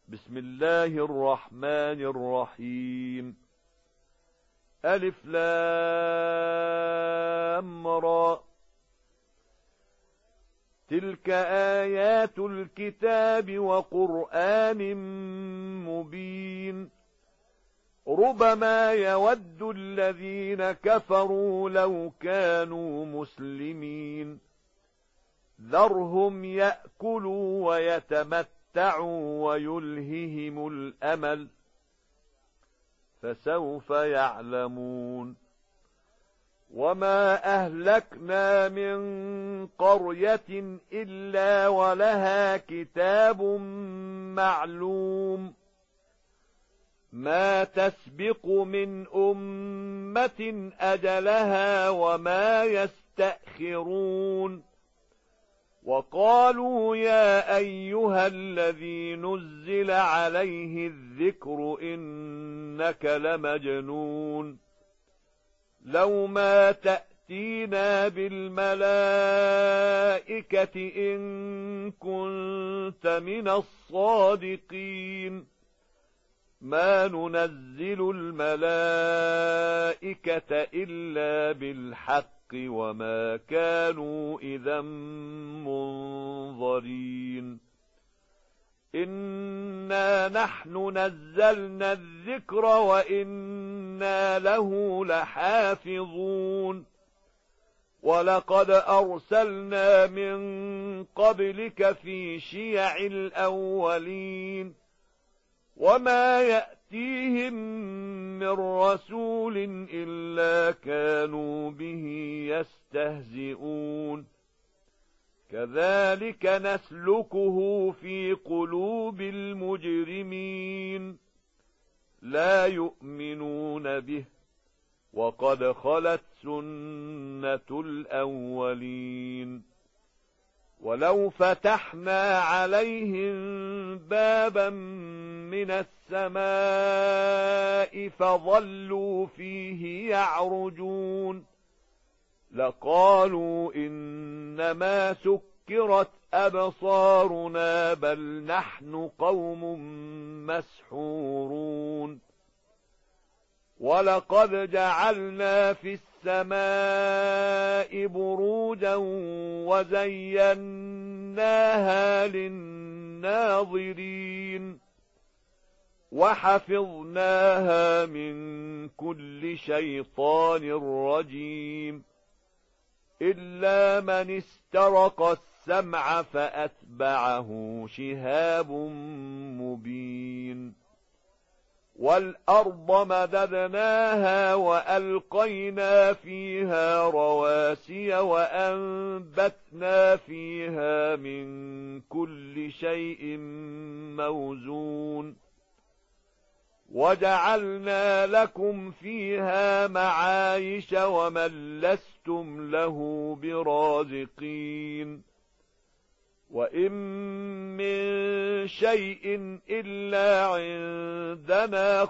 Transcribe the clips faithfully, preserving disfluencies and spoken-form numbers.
بسم الله الرحمن الرحيم. ألف لام را. تلك آيات الكتاب وقرآن مبين. ربما يود الذين كفروا لو كانوا مسلمين. ذرهم يأكلوا ويتمتعوا ويلههم الأمل، فسوف يعلمون. وما أهلكنا من قرية إلا ولها كتاب معلوم، ما تسبق من أمة أجلها وما يستأخرون. وقالوا يا أيها الذي نزل عليه الذكر إنك لمجنون، لو ما تأتينا بالملائكة إن كنت من الصادقين. ما ننزل الملائكة إلا بالحق وما كانوا إذا منظرين. إنا نحن نزلنا الذكر وإنا له لحافظون. ولقد أرسلنا من قبلك في شيع الأولين، وما يأتيهم من رسول إلا كانوا به يستهزئون. كذلك نسلكه في قلوب المجرمين، لا يؤمنون به، وقد خلت سنة الأولين. ولو فتحنا عليهم بابا من السماء فظلوا فيه يعرجون لقالوا إنما سكرت أبصارنا بل نحن قوم مسحورون. ولقد جعلنا في السماء بروجا وزيناها للناظرين وحفظناها من كل شيطان رجيم إلا من استرق السمع فأتبعه شهاب مبين. والأرض مددناها وألقينا فيها رواسي وأنبتنا فيها من كل شيء موزون وجعلنا لكم فيها معايش ومن لستم له برازقين. وإن من شيء إلا عندنا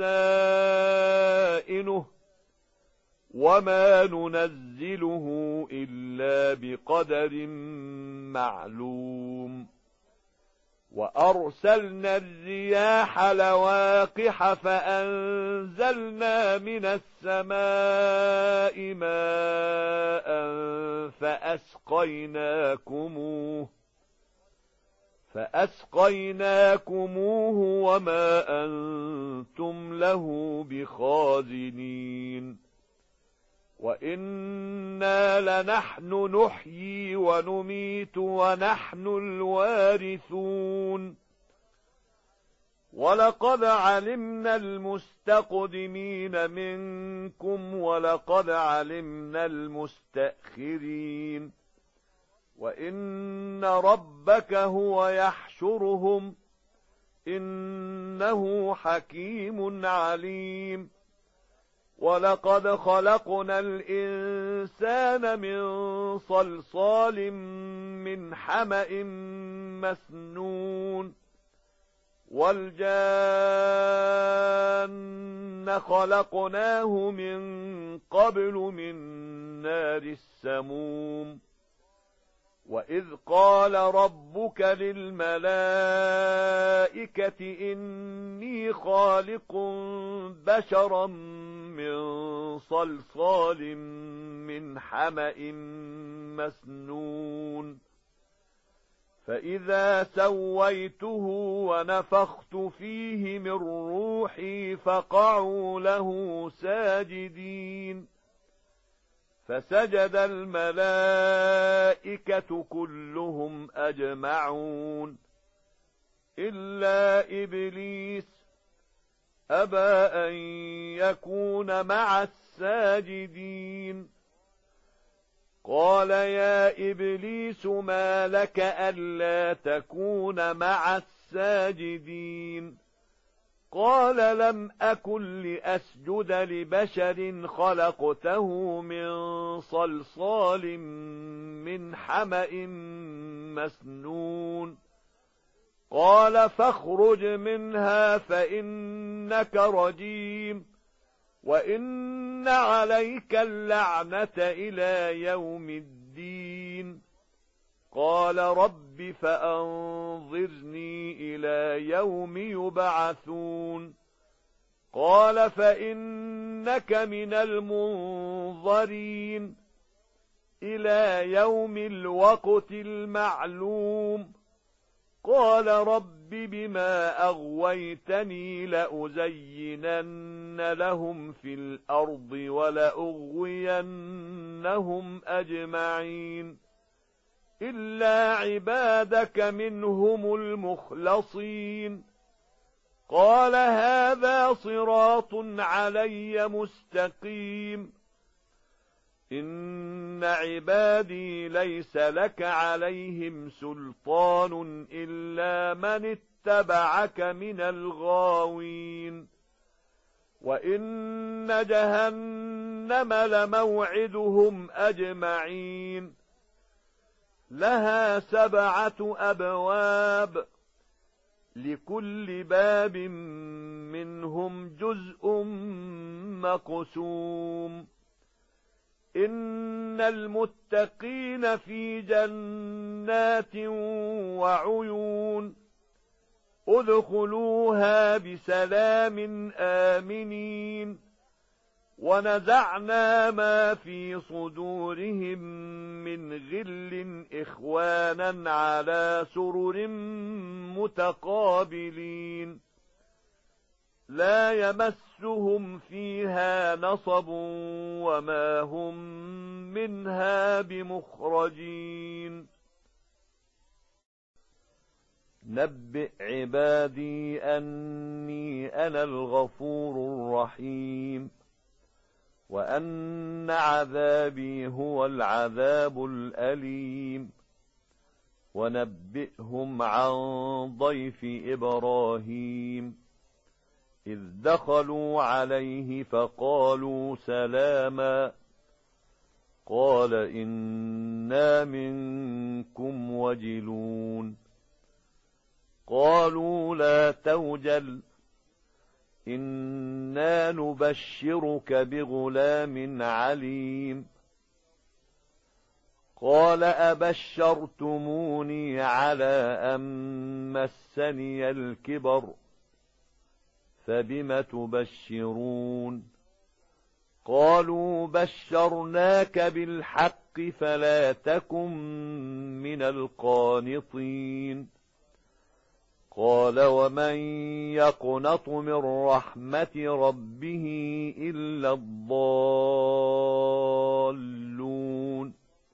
خزائنه وما ننزله إلا بقدر معلوم. وأرسلنا الرياح لواقح فأنزلنا من السماء ماء فأسقيناكموه فأسقيناكموه وما أنتم له بخازنين. وإنا لنحن نحيي ونميت ونحن الوارثون. ولقد علمنا المستقدمين منكم ولقد علمنا المستأخرين. وإن ربك هو يحشرهم إنه حكيم عليم. ولقد خلقنا الإنسان من صلصال من حمأ مسنون والجان خلقناه من قبل من نار السموم وإذ قال ربك للملائكة إني خالق بشرا من صلصال من حمأ مسنون فإذا سويته ونفخت فيه من روحي فقعوا له ساجدين فسجد الملائكة كلهم أجمعون إلا إبليس أبى أن يكون مع الساجدين قال يا إبليس ما لك ألا تكون مع الساجدين قال لم أكن لأسجد لبشر خلقته من صلصال من حمأ مسنون قال فاخرج منها فإنك رجيم وإن عليك اللعنة إلى يوم الدين قال رب فأنظرني إلى يوم يبعثون قال فإنك من المنظرين إلى يوم الوقت المعلوم قال رب بما أغويتني لأزينن لهم في الأرض ولأغوينهم أجمعين إلا عبادك منهم المخلصين قال هذا صراط علي مستقيم إن عبادي ليس لك عليهم سلطان إلا من اتبعك من الغاوين وإن جهنم لموعدهم أجمعين لها سبعة أبواب لكل باب منهم جزء مقسوم إن المتقين في جنات وعيون ادخلوها بسلام آمنين ونزعنا ما في صدورهم من غل إخوانا على سرر متقابلين لا يمسهم فيها نصب وما هم منها بمخرجين نبئ عبادي أني أنا الغفور الرحيم وأن عذابي هو العذاب الأليم ونبئهم عن ضيف إبراهيم إذ دخلوا عليه فقالوا سلاما قال إنا منكم وجلون قالوا لا توجل إنا نبشرك بغلام عليم قال أبشرتموني على أن مسني الكبر فبم تبشرون قالوا بشرناك بالحق فلا تكن من القانطين قال ومن يقنط من رحمة ربه إلا الضالون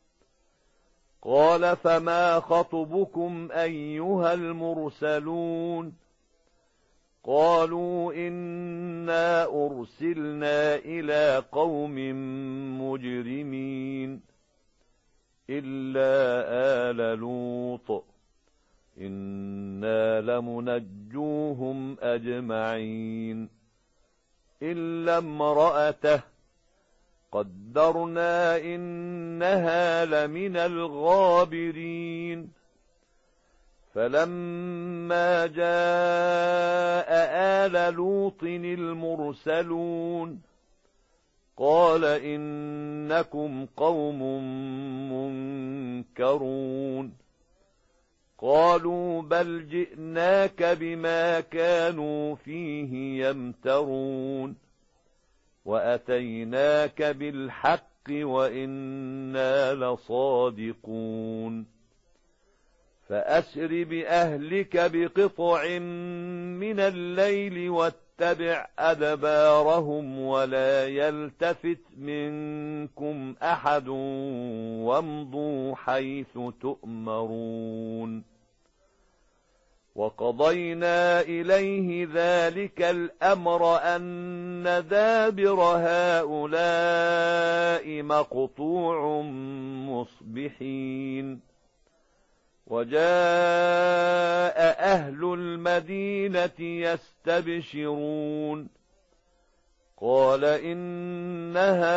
قال فما خطبكم أيها المرسلون قالوا إنا أرسلنا إلى قوم مجرمين إلا آل لوط إنا لمنجوهم أجمعين إلا امرأته قدرنا إنها لمن الغابرين فلما جاء آل لوط المرسلون قال إنكم قوم منكرون قالوا بل جئناك بما كانوا فيه يمترون وأتيناك بالحق وإنا لصادقون فأسر بأهلك بقطع من الليل واتبع أدبارهم ولا يلتفت منكم أحد وامضوا حيث تؤمرون وقضينا إليه ذلك الأمر أن دابر هؤلاء مقطوع مصبحين وجاء أهل المدينة يستبشرون قال إن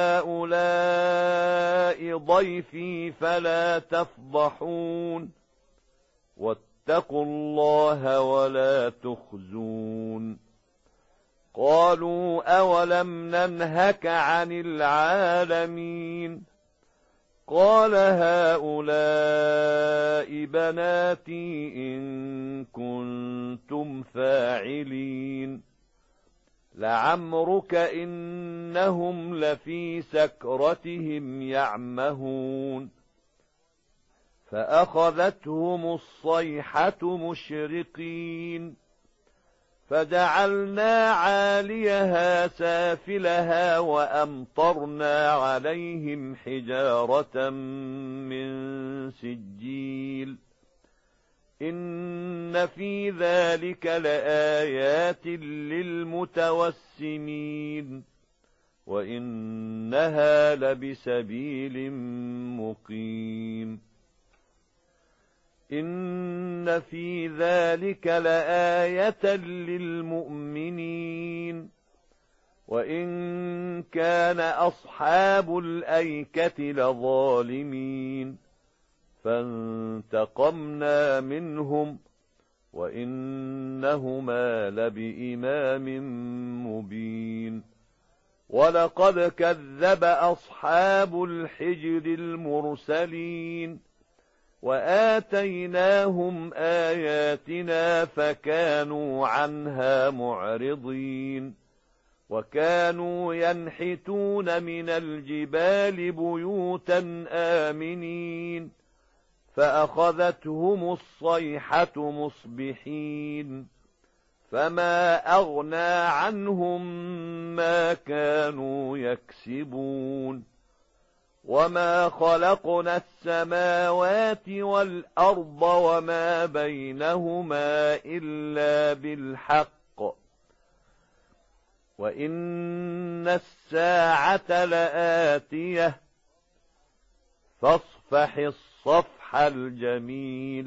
هؤلاء ضيفي فلا تفضحون واتقوا الله ولا تخزون قالوا أولم ننهك عن العالمين قال هؤلاء بناتي إن كنتم فاعلين لعمرك إنهم لفي سكرتهم يعمهون فأخذتهم الصيحة مشرقين فجعلنا عاليها سافلها وأمطرنا عليهم حجارة من سجيل إن في ذلك لآيات للمتوسمين وإنها لبسبيل مقيم إن في ذلك لآية للمؤمنين وإن كان أصحاب الأيكة لظالمين فانتقمنا منهم وإنهما لبإمام مبين ولقد كذب أصحاب الحجر المرسلين وآتيناهم آياتنا فكانوا عنها معرضين وكانوا ينحتون من الجبال بيوتا آمنين فأخذتهم الصيحة مصبحين فما أغنى عنهم ما كانوا يكسبون وما خلقنا السماوات والأرض وما بينهما إلا بالحق وإن الساعة لآتية فاصفح الصفح الجميل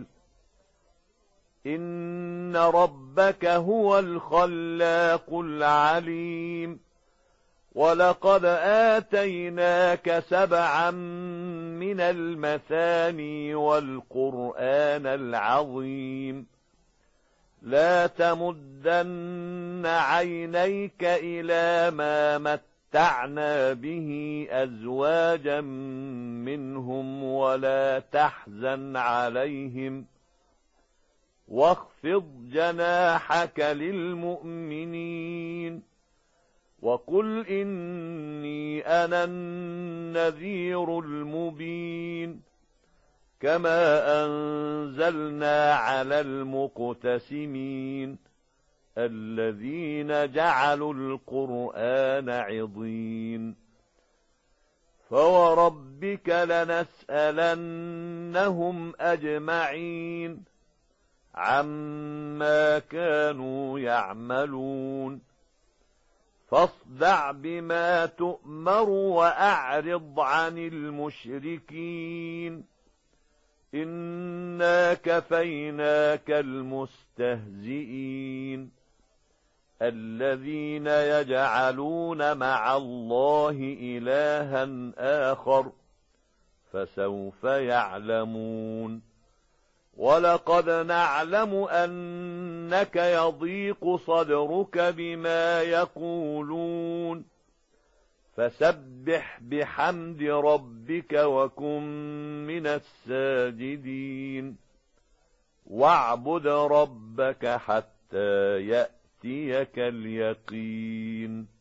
إن ربك هو الخلاق العليم ولقد آتيناك سبعا من المثاني والقرآن العظيم لا تمدن عينيك إلى ما متعنا به أزواجا منهم ولا تحزن عليهم واخفض جناحك للمؤمنين وقل إني أنا النذير المبين كما أنزلنا على المقتسمين الذين جعلوا القرآن عضين فوربك لنسألنهم أجمعين عما كانوا يعملون فاصدع بما تؤمر وأعرض عن المشركين إنا كفيناك المستهزئين الذين يجعلون مع الله إلها آخر فسوف يعلمون ولقد نعلم أنك يضيق صدرك بما يقولون فسبح بحمد ربك وكن من الساجدين واعبد ربك حتى يأتيك اليقين